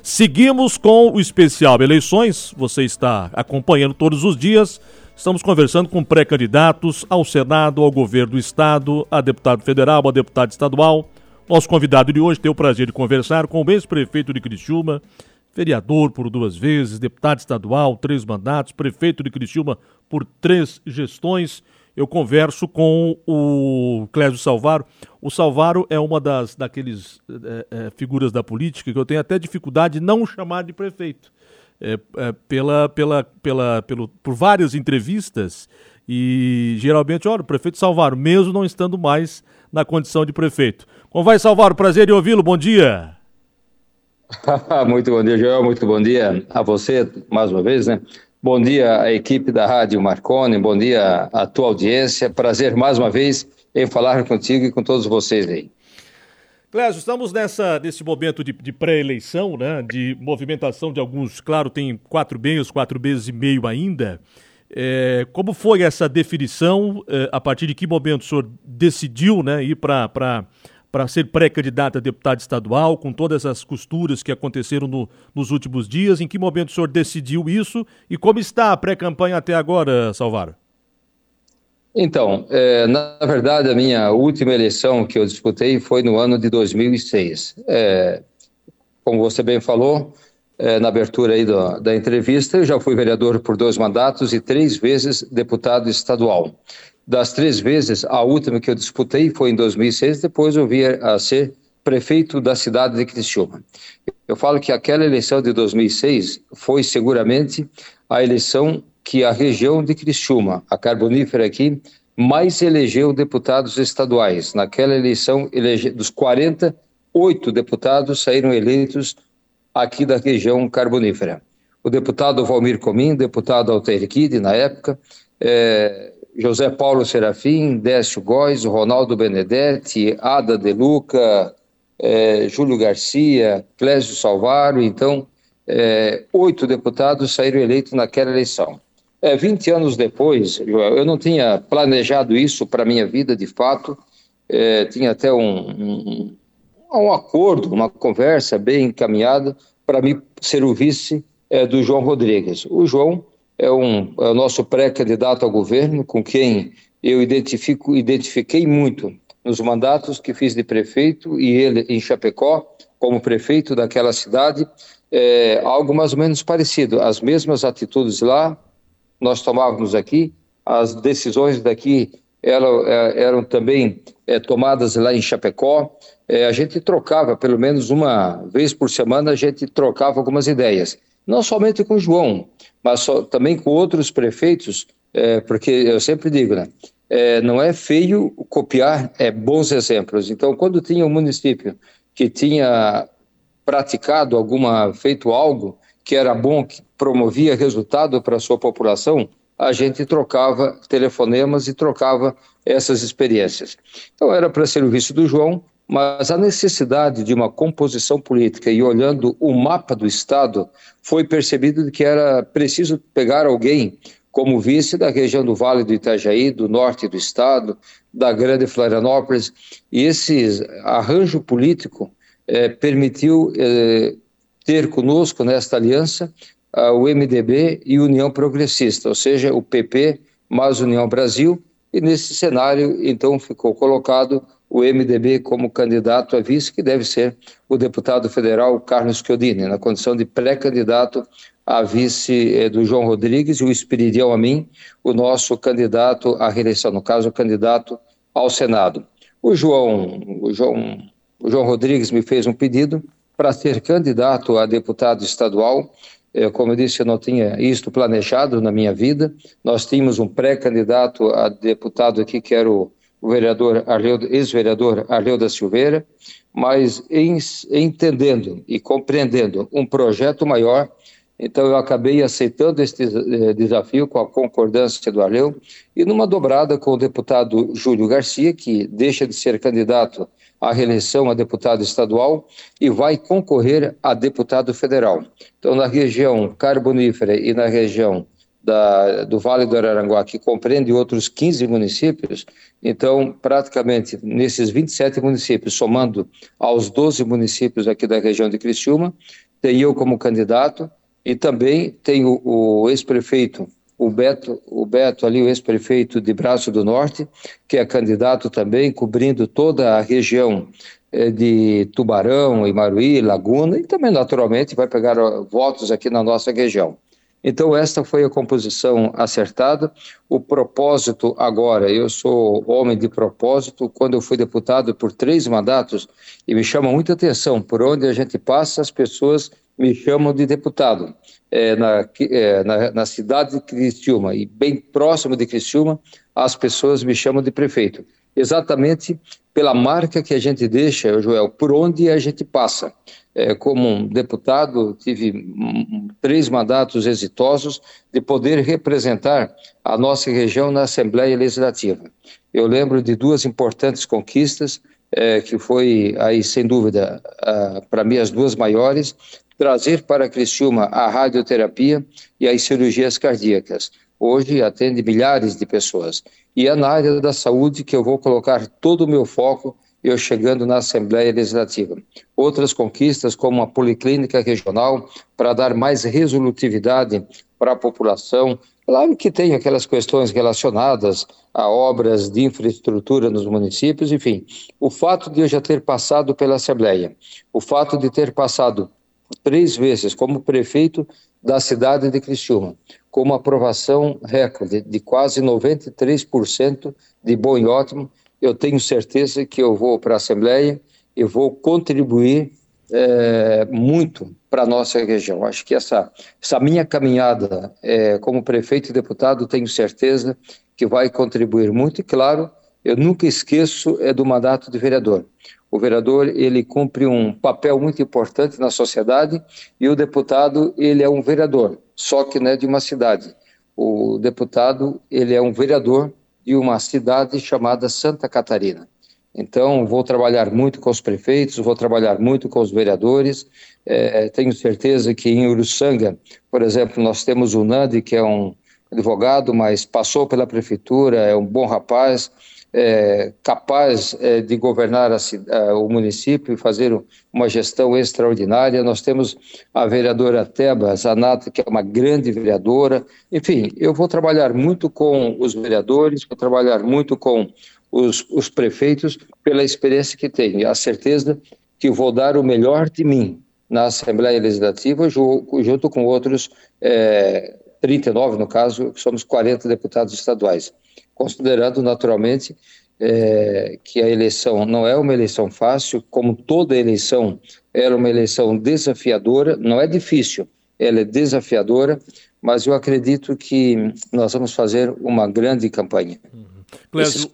Seguimos com o especial Eleições, você está acompanhando todos os dias, estamos conversando com pré-candidatos ao Senado, ao governo do Estado, a deputado federal, a deputada estadual. Nosso convidado de hoje tem o prazer de conversar com o ex-prefeito de Criciúma, vereador por 2 vezes, deputado estadual, 3 mandatos, prefeito de Criciúma por 3 gestões. Eu converso com o Clésio Salvaro. O Salvaro é uma daqueles figuras da política que eu tenho até dificuldade de não chamar de prefeito. Por várias entrevistas e geralmente, olha, o prefeito Salvaro, mesmo não estando mais na condição de prefeito. Como vai, Salvaro? Prazer em ouvi-lo. Bom dia. Muito bom dia, Joel. Muito bom dia a você, mais uma vez, né? Bom dia à equipe da Rádio Marconi, bom dia à tua audiência. Prazer, mais uma vez, em falar contigo e com todos vocês aí. Clésio, estamos nesse momento de pré-eleição, né? De movimentação de alguns, claro, tem 4 meses e meio ainda. Como foi essa definição? A partir de que momento o senhor decidiu, né, ir para ser pré-candidato a deputado estadual, com todas as costuras que aconteceram nos últimos dias? Em que momento o senhor decidiu isso e como está a pré-campanha até agora, Salvaro? Então, na verdade, a minha última eleição que eu disputei foi no ano de 2006. Como você bem falou, na abertura aí da entrevista, eu já fui vereador por 2 mandatos e 3 vezes deputado estadual. Das 3 vezes, a última que eu disputei foi em 2006, depois eu vim a ser prefeito da cidade de Criciúma. Eu falo que aquela eleição de 2006 foi seguramente a eleição que a região de Criciúma, a carbonífera aqui, mais elegeu deputados estaduais. Naquela eleição, dos 48 deputados saíram eleitos aqui da região carbonífera. O deputado Valmir Comim, deputado Altair Kid, na época, José Paulo Serafim, Décio Góes, Ronaldo Benedetti, Ada De Luca, Júlio Garcia, Clésio Salvaro. Então, 8 deputados saíram eleitos naquela eleição. 20 anos depois, eu não tinha planejado isso para a minha vida, de fato, tinha até um acordo, uma conversa bem encaminhada para mim ser o vice do João Rodrigues. O João é o nosso pré-candidato ao governo, com quem eu identifiquei muito nos mandatos que fiz de prefeito e ele em Chapecó, como prefeito daquela cidade, algo mais ou menos parecido. As mesmas atitudes lá, nós tomávamos aqui, as decisões daqui eram também tomadas lá em Chapecó. A gente trocava, pelo menos uma vez por semana, a gente trocava algumas ideias. Não somente com o João, mas também com outros prefeitos, porque eu sempre digo, né? Não é feio copiar bons exemplos. Então, quando tinha um município que tinha feito algo que era bom, que promovia resultado para a sua população, a gente trocava telefonemas e trocava essas experiências. Então, era para ser o vice do João, mas a necessidade de uma composição política e olhando o mapa do Estado, foi percebido que era preciso pegar alguém como vice da região do Vale do Itajaí, do norte do Estado, da Grande Florianópolis, e esse arranjo político permitiu ter conosco nesta aliança o MDB e União Progressista, ou seja, o PP mais União Brasil, e nesse cenário então ficou colocado o MDB como candidato a vice, que deve ser o deputado federal Carlos Chiodini, na condição de pré-candidato a vice do João Rodrigues, e o Espiridião a mim, o nosso candidato à reeleição, no caso, o candidato ao Senado. O João Rodrigues me fez um pedido para ser candidato a deputado estadual. Como eu disse, eu não tinha isto planejado na minha vida. Nós tínhamos um pré-candidato a deputado aqui, que era o ex-vereador Arleu da Silveira, mas entendendo e compreendendo um projeto maior, então eu acabei aceitando este desafio com a concordância do Arleu, e numa dobrada com o deputado Júlio Garcia, que deixa de ser candidato à reeleição a deputado estadual e vai concorrer a deputado federal. Então, na região carbonífera e na região do Vale do Araranguá, que compreende outros 15 municípios, então, praticamente, nesses 27 municípios, somando aos 12 municípios aqui da região de Criciúma, tem eu como candidato e também tem o ex-prefeito, o Beto ali, o ex-prefeito de Braço do Norte, que é candidato também, cobrindo toda a região de Tubarão, Imaruí, Laguna, e também, naturalmente, vai pegar votos aqui na nossa região. Então, esta foi a composição acertada. O propósito agora, eu sou homem de propósito, quando eu fui deputado por 3 mandatos, e me chama muita atenção, por onde a gente passa, as pessoas me chamam de deputado. Na cidade de Criciúma, e bem próximo de Criciúma, as pessoas me chamam de prefeito. Exatamente pela marca que a gente deixa, Joel, por onde a gente passa. Como um deputado, tive 3 mandatos exitosos de poder representar a nossa região na Assembleia Legislativa. Eu lembro de 2 importantes conquistas, que foi, aí, sem dúvida, para mim, as 2 maiores, trazer para Criciúma a radioterapia e as cirurgias cardíacas. Hoje atende milhares de pessoas. E é na área da saúde que eu vou colocar todo o meu foco, eu chegando na Assembleia Legislativa. Outras conquistas, como a Policlínica Regional, para dar mais resolutividade para a população. Claro que tem aquelas questões relacionadas a obras de infraestrutura nos municípios, enfim. O fato de eu já ter passado pela Assembleia, o fato de ter passado 3 vezes como prefeito da cidade de Criciúma, com uma aprovação recorde de quase 93% de bom e ótimo, eu tenho certeza que eu vou para a Assembleia e vou contribuir muito para a nossa região. Acho que essa minha caminhada como prefeito e deputado, tenho certeza que vai contribuir muito. E claro, eu nunca esqueço do mandato de vereador. O vereador, ele cumpre um papel muito importante na sociedade, e o deputado, ele é um vereador, só que não é de uma cidade. O deputado, ele é um vereador de uma cidade chamada Santa Catarina. Então, vou trabalhar muito com os prefeitos, vou trabalhar muito com os vereadores. Tenho certeza que em Uruçanga, por exemplo, nós temos o Nandi, que é um advogado, mas passou pela prefeitura, é um bom rapaz, capaz de governar o município e fazer uma gestão extraordinária. Nós temos a vereadora Teba Zanata, que é uma grande vereadora. Enfim, eu vou trabalhar muito com os vereadores, vou trabalhar muito com os prefeitos, pela experiência que tenho, a certeza que vou dar o melhor de mim na Assembleia Legislativa, junto com outros 39, no caso, que somos 40 deputados estaduais. Considerando naturalmente que a eleição não é uma eleição fácil, como toda eleição era uma eleição desafiadora, não é difícil, ela é desafiadora, mas eu acredito que nós vamos fazer uma grande campanha. Clésio,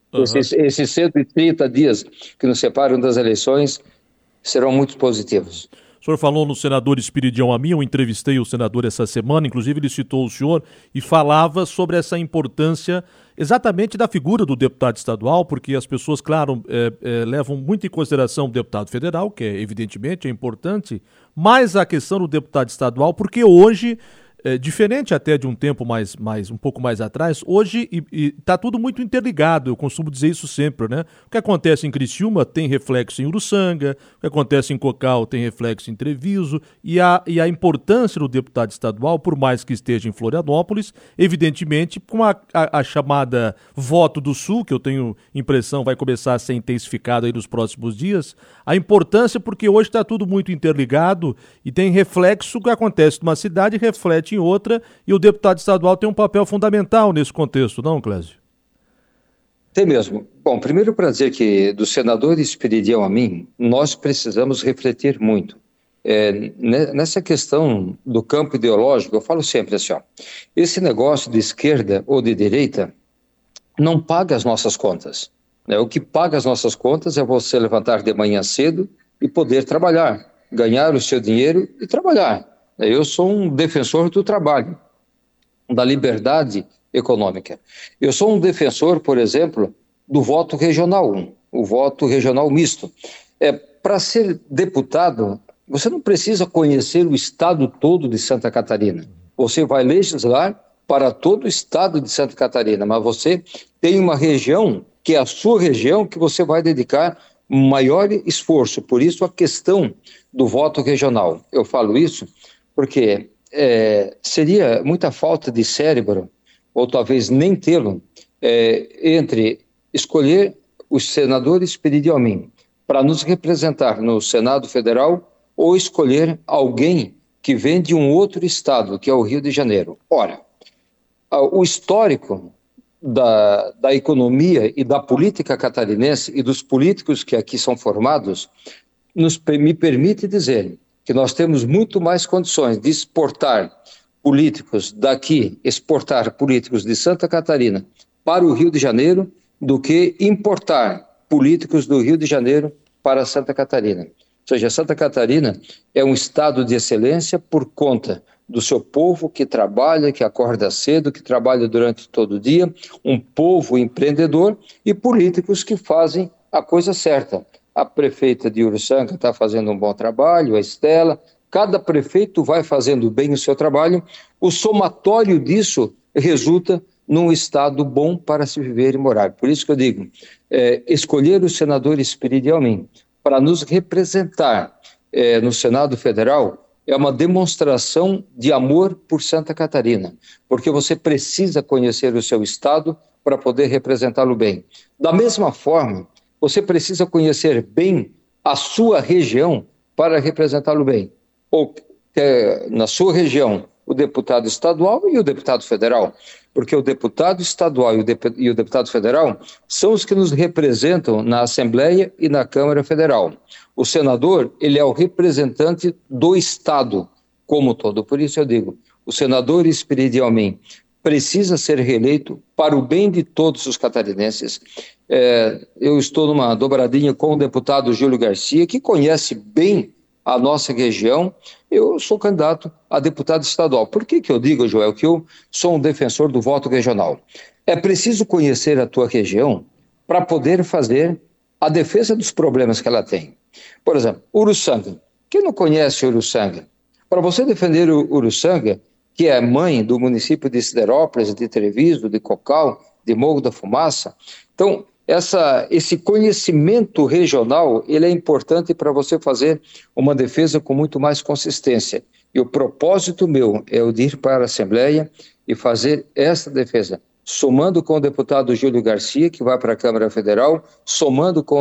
esses 130 dias que nos separam das eleições serão muito positivos. O senhor falou no senador Espiridião Amin, eu entrevistei o senador essa semana, inclusive ele citou o senhor e falava sobre essa importância exatamente da figura do deputado estadual, porque as pessoas, claro, levam muito em consideração o deputado federal, que evidentemente é importante, mas a questão do deputado estadual, porque hoje, diferente até de um tempo um pouco mais atrás, hoje está tudo muito interligado, eu costumo dizer isso sempre, né? O que acontece em Criciúma tem reflexo em Uruçanga, o que acontece em Cocal tem reflexo em Treviso, e a importância do deputado estadual, por mais que esteja em Florianópolis, evidentemente, com a chamada voto do Sul, que eu tenho impressão vai começar a ser intensificado aí nos próximos dias, a importância porque hoje está tudo muito interligado e tem reflexo, o que acontece numa cidade reflete em outra, e o deputado estadual tem um papel fundamental nesse contexto, não, Clésio? Tem mesmo. Bom, primeiro para dizer que do senador Espiridião Amin, nós precisamos refletir muito. Nessa questão do campo ideológico, eu falo sempre assim, esse negócio de esquerda ou de direita não paga as nossas contas. Né? O que paga as nossas contas é você levantar de manhã cedo e poder trabalhar, ganhar o seu dinheiro e trabalhar. Eu sou um defensor do trabalho, da liberdade econômica. Eu sou um defensor, por exemplo, do voto regional, o voto regional misto. Para ser deputado, você não precisa conhecer o estado todo de Santa Catarina. Você vai legislar para todo o estado de Santa Catarina, mas você tem uma região, que é a sua região, que você vai dedicar maior esforço. Por isso a questão do voto regional. Eu falo isso porque seria muita falta de cérebro, ou talvez nem tê-lo, entre escolher os senadores Pereira Almin para nos representar no Senado Federal ou escolher alguém que vem de um outro estado, que é o Rio de Janeiro. Ora, o histórico da economia e da política catarinense e dos políticos que aqui são formados me permite dizer que nós temos muito mais condições de exportar políticos daqui, exportar políticos de Santa Catarina para o Rio de Janeiro, do que importar políticos do Rio de Janeiro para Santa Catarina. Ou seja, Santa Catarina é um estado de excelência por conta do seu povo que trabalha, que acorda cedo, que trabalha durante todo o dia, um povo empreendedor e políticos que fazem a coisa certa. A prefeita de Uruçanga está fazendo um bom trabalho, a Estela, cada prefeito vai fazendo bem o seu trabalho, o somatório disso resulta num estado bom para se viver e morar. Por isso que eu digo, escolher o senador Pereira Almin para nos representar no Senado Federal é uma demonstração de amor por Santa Catarina, porque você precisa conhecer o seu estado para poder representá-lo bem. Da mesma forma, você precisa conhecer bem a sua região para representá-lo bem. Ou na sua região, o deputado estadual e o deputado federal, porque o deputado estadual e o deputado federal são os que nos representam na Assembleia e na Câmara Federal. O senador, ele é o representante do Estado como todo. Por isso eu digo, o senador Pereira Almin precisa ser reeleito para o bem de todos os catarinenses. Eu estou numa dobradinha com o deputado Júlio Garcia, que conhece bem a nossa região. Eu sou candidato a deputado estadual. Por que eu digo, Joel, que eu sou um defensor do voto regional? É preciso conhecer a tua região para poder fazer a defesa dos problemas que ela tem. Por exemplo, Uruçanga. Quem não conhece Uruçanga? Para você defender Uruçanga, que é mãe do município de Siderópolis, de Treviso, de Cocal, de Morro da Fumaça. Então, esse conhecimento regional, ele é importante para você fazer uma defesa com muito mais consistência. E o propósito meu é o de ir para a Assembleia e fazer essa defesa, somando com o deputado Júlio Garcia, que vai para a Câmara Federal, somando com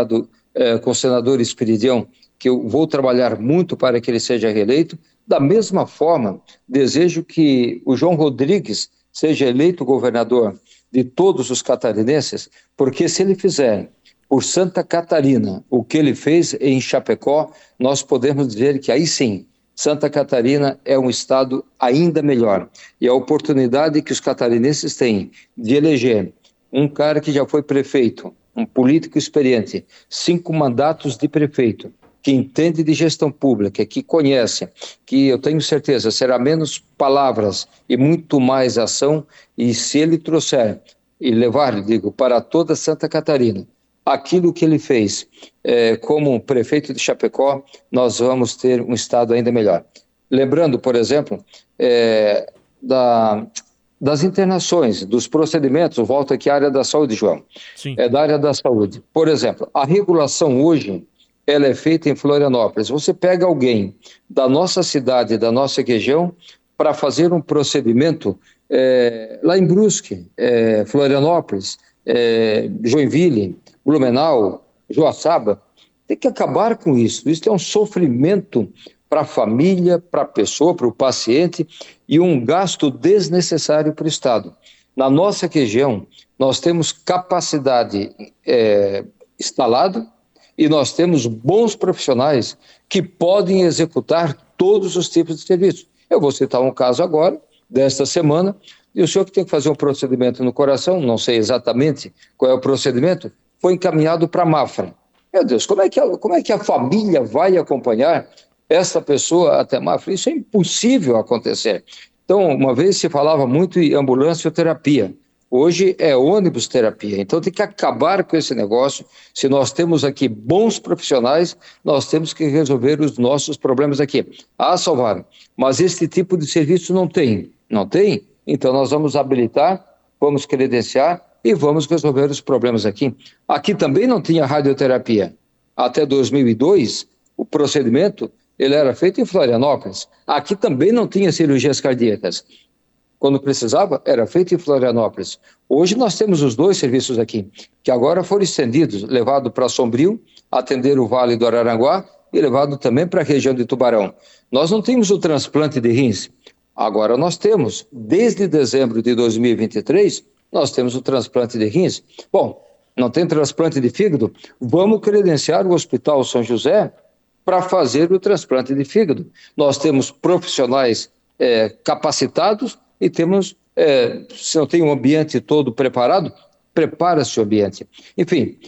o senador Esperidião, que eu vou trabalhar muito para que ele seja reeleito. Da mesma forma, desejo que o João Rodrigues seja eleito governador de todos os catarinenses, porque se ele fizer por Santa Catarina o que ele fez em Chapecó, nós podemos dizer que aí sim, Santa Catarina é um estado ainda melhor. E a oportunidade que os catarinenses têm de eleger um cara que já foi prefeito, um político experiente, 5 mandatos de prefeito, que entende de gestão pública, que conhece, que eu tenho certeza será menos palavras e muito mais ação, e se ele trouxer e levar, digo, para toda Santa Catarina, aquilo que ele fez como prefeito de Chapecó, nós vamos ter um estado ainda melhor. Lembrando, por exemplo, das internações, dos procedimentos, volta aqui à área da saúde, João. Sim. Da área da saúde. Por exemplo, a regulação hoje, ela é feita em Florianópolis. Você pega alguém da nossa cidade, da nossa região, para fazer um procedimento lá em Brusque, Florianópolis, Joinville, Blumenau, Joaçaba. Tem que acabar com isso. Isso é um sofrimento para a família, para a pessoa, para o paciente e um gasto desnecessário para o Estado. Na nossa região, nós temos capacidade instalada, e nós temos bons profissionais que podem executar todos os tipos de serviços. Eu vou citar um caso agora, desta semana, e o senhor que tem que fazer um procedimento no coração, não sei exatamente qual é o procedimento, foi encaminhado para a Mafra. Meu Deus, como é que a família vai acompanhar essa pessoa até a Mafra? Isso é impossível acontecer. Então, uma vez se falava muito em ambulancioterapia. Hoje é ônibus terapia, então tem que acabar com esse negócio. Se nós temos aqui bons profissionais, nós temos que resolver os nossos problemas aqui. Salvar, mas esse tipo de serviço não tem? Não tem? Então nós vamos habilitar, vamos credenciar e vamos resolver os problemas aqui. Aqui também não tinha radioterapia. Até 2002, o procedimento ele era feito em Florianópolis. Aqui também não tinha cirurgias cardíacas. Quando precisava, era feito em Florianópolis. Hoje nós temos os dois serviços aqui, que agora foram estendidos, levado para Sombrio, atender o Vale do Araranguá, e levado também para a região de Tubarão. Nós não tínhamos o transplante de rins. Agora nós temos, desde dezembro de 2023, nós temos o transplante de rins. Bom, não tem transplante de fígado? Vamos credenciar o Hospital São José para fazer o transplante de fígado. Nós temos profissionais capacitados e temos, se não tem um ambiente todo preparado, prepara-se o ambiente. Enfim,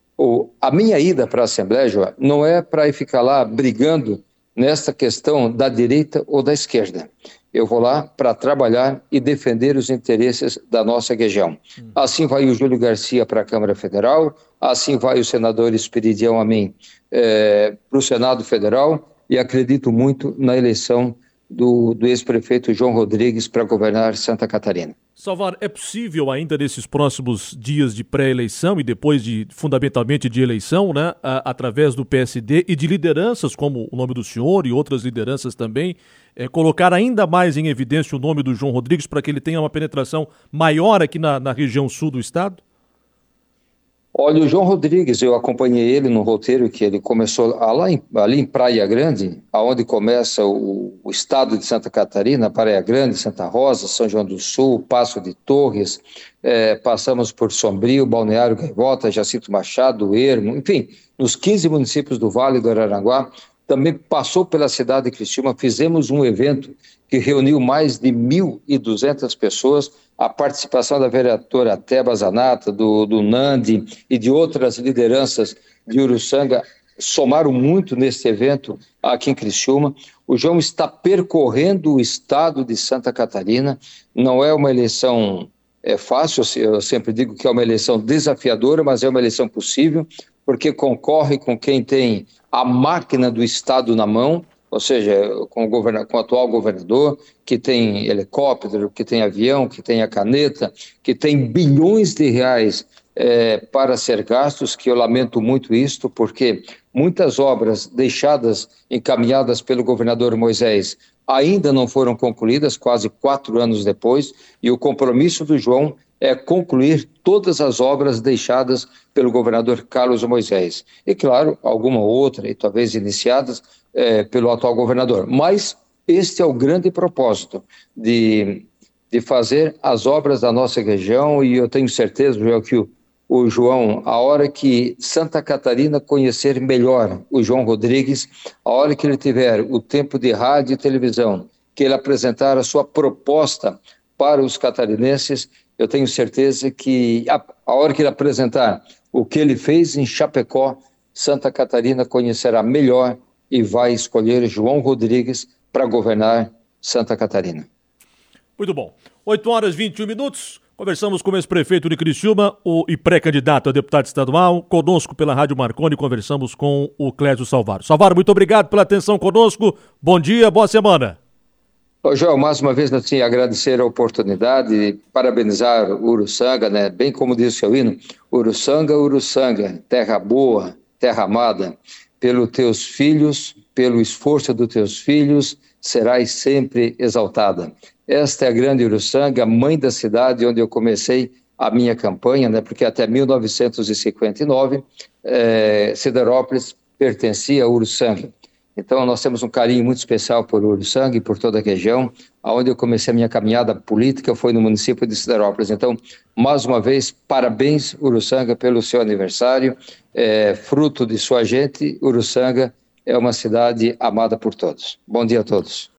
a minha ida para a Assembleia, João, não é para ficar lá brigando nessa questão da direita ou da esquerda. Eu vou lá para trabalhar e defender os interesses da nossa região. Assim vai o Júlio Garcia para a Câmara Federal, assim vai o senador Esperidião Amin para o Senado Federal, e acredito muito na eleição do ex-prefeito João Rodrigues para governar Santa Catarina. Salvar, é possível ainda nesses próximos dias de pré-eleição e depois fundamentalmente de eleição, né, através do PSD e de lideranças como o nome do senhor e outras lideranças também, colocar ainda mais em evidência o nome do João Rodrigues para que ele tenha uma penetração maior aqui na região sul do estado? Olha, o João Rodrigues, eu acompanhei ele no roteiro que ele começou ali em Praia Grande, aonde começa o estado de Santa Catarina, Praia Grande, Santa Rosa, São João do Sul, Passo de Torres, passamos por Sombrio, Balneário Gaivota, Jacinto Machado, Ermo, enfim, nos 15 municípios do Vale do Araranguá, também passou pela cidade de Criciúma, fizemos um evento que reuniu mais de 1.200 pessoas, a participação da vereadora Teba Zanata, do Nandi e de outras lideranças de Uruçanga somaram muito nesse evento aqui em Criciúma. O João está percorrendo o estado de Santa Catarina, não é uma eleição fácil, eu sempre digo que é uma eleição desafiadora, mas é uma eleição possível, porque concorre com quem tem a máquina do estado na mão, ou seja, com o atual governador, que tem helicóptero, que tem avião, que tem a caneta, que tem bilhões de reais para ser gastos, que eu lamento muito isto, porque muitas obras deixadas, encaminhadas pelo governador Moisés, ainda não foram concluídas, quase 4 anos depois, e o compromisso do João é concluir todas as obras deixadas pelo governador Carlos Moisés. E, claro, alguma outra, e talvez iniciadas pelo atual governador. Mas este é o grande propósito de fazer as obras da nossa região, e eu tenho certeza, João, que o João, a hora que Santa Catarina conhecer melhor o João Rodrigues, a hora que ele tiver o tempo de rádio e televisão, que ele apresentar a sua proposta para os catarinenses, eu tenho certeza que a hora que ele apresentar o que ele fez em Chapecó, Santa Catarina conhecerá melhor e vai escolher João Rodrigues para governar Santa Catarina. Muito bom. 8h21. Conversamos com o ex-prefeito de Criciúma e pré-candidato a deputado estadual. Conosco pela Rádio Marconi, conversamos com o Clésio Salvaro. Salvaro, muito obrigado pela atenção conosco. Bom dia, boa semana. Ô, João, mais uma vez assim, agradecer a oportunidade e parabenizar o Uruçanga, né? Bem como disse o hino, Uruçanga, Uruçanga, terra boa, terra amada, pelos teus filhos, pelo esforço dos teus filhos, serás sempre exaltada. Esta é a grande Uruçanga, mãe da cidade onde eu comecei a minha campanha, né? Porque até 1959, Siderópolis pertencia a Uruçanga. Então, nós temos um carinho muito especial por Uruçanga e por toda a região. Onde eu comecei a minha caminhada política foi no município de Siderópolis. Então, mais uma vez, parabéns, Uruçanga, pelo seu aniversário. Fruto de sua gente, Uruçanga é uma cidade amada por todos. Bom dia a todos.